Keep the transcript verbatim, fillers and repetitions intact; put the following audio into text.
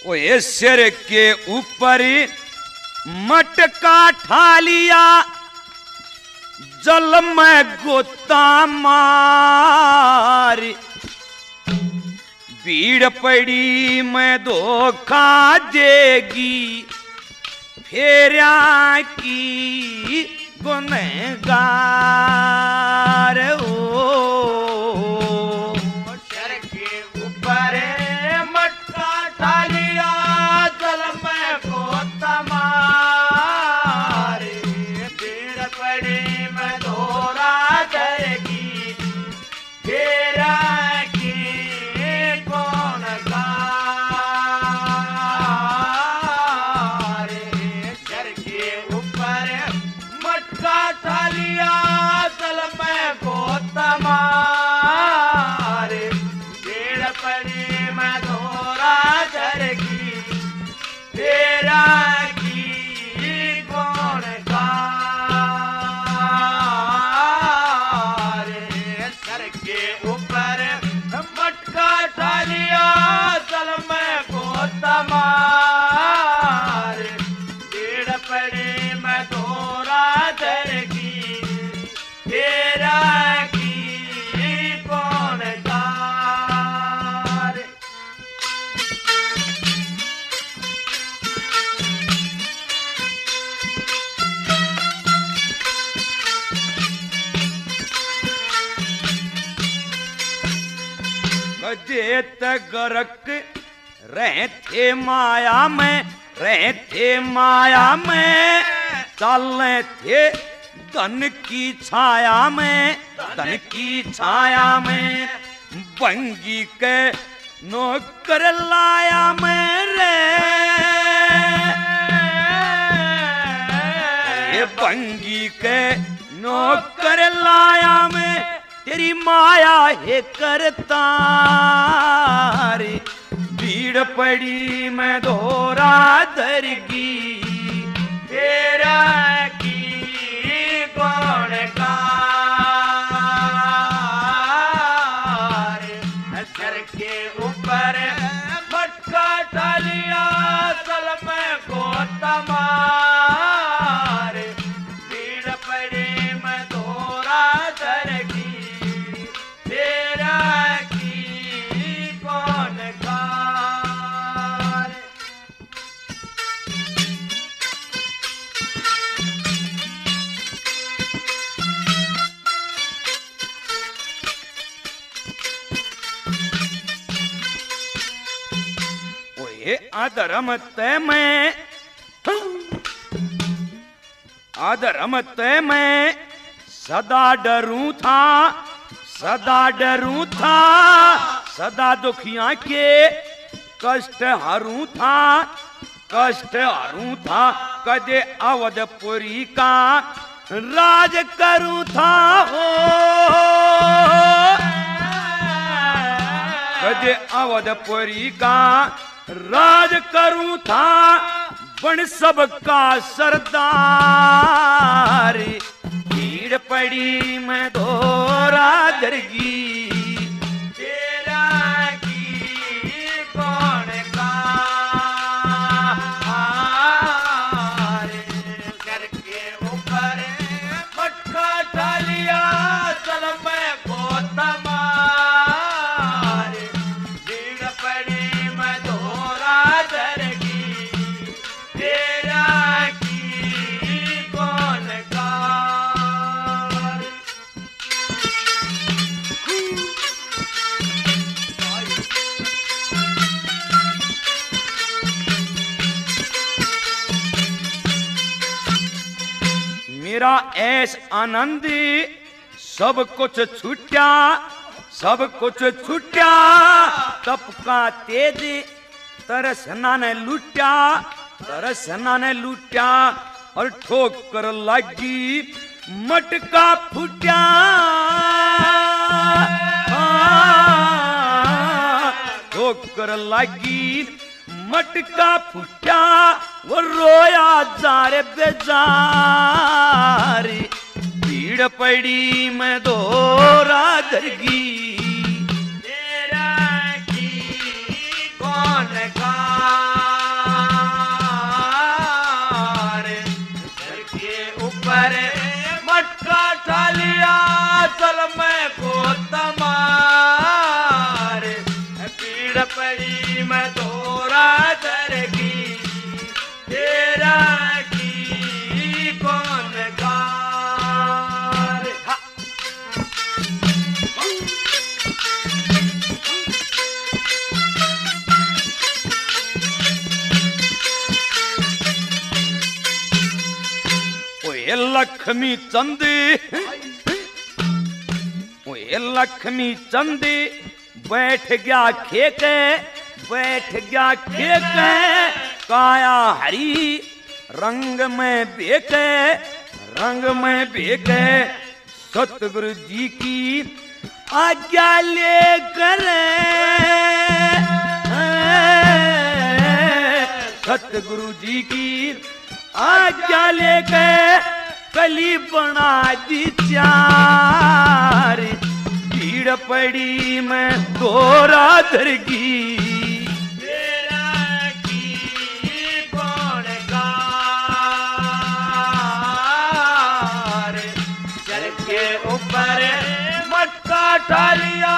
ओए सिर के ऊपर मटका ठा लिया, जल में गोता मार, भीड़ पड़ी मैं धोखा देगी, फेरा की गुनहगार। ओ सर के ऊपर मटका ठा लिया, जल में गोता मार, भीड़ पड़ी मैं धोरा जाएगी, फेरा की कौन गार। सर के ऊपर मटका ठा लिया, जल में गोता मार, भीड़ पड़ी मैं धोरा जाएगी, फेरा की कौन गार। सर के ऊपर मटका ठा लिया, जल में गोता मार, भीड़ पड़ी मैं धोरा जाएगी, फेरा की कौन गार। गजेत गरक रहते माया में, रहते माया में, चलते थे धन की छाया में, धन की छाया में, बंगी के नौकर लाया मेरे, ये बंगी के नौकर लाया में, तेरी माया है करतारी, भीड़ पड़ी मैं धोरा दरगी, फेरा की कौन गार। सर के ऊपर मटका ठा लिया, जल में गोता मार, भीड़ पड़ी मैं धोरा दरगी, फेरा की कौन गार। ओए अधर्म तय में, अधर्म तय में सदा डरूं था, सदा डरूं था, सदा दुखियां के कष्ट हरूं था, कष्ट हरूं था, कदे अवधपुरी का राज करूं था हो, कदे अवधपुरी का राज करूं था, बन सबका सरदार, भीड़ पड़ी मैं धोरा दरगी, फेरा की कौन गार। सर के ऊपर मटका ठा लिया, जल में गोता मार, भीड़ पड़ी मैं धोरा दरगी, फेरा की कौन गार। मेरा ऐस आनंद सब कुछ छूटा, सब कुछ छूटा, तप का तेज तरसना ने लूटा, तरसना ने लूटा, और ठोकर लगी मटका फूटा, ठोकर लगी मटका फूटा, वो रोया जा रे बेजारी, भीड़ पड़ी मैं धोरा दरगी, तेरा की कौन गार। लक्ष्मी चंद ये लक्ष्मी चंद बैठ गया खेके बैठ गया खेके काया हरी रंग में बेके रंग में बेके सतगुरु जी की आज्ञा लेकर सतगुरु जी की आज्ञा लेकर कली बना दी चार भीड़ पड़ी मैं दोरा धरगी ऊपर मटका डालिया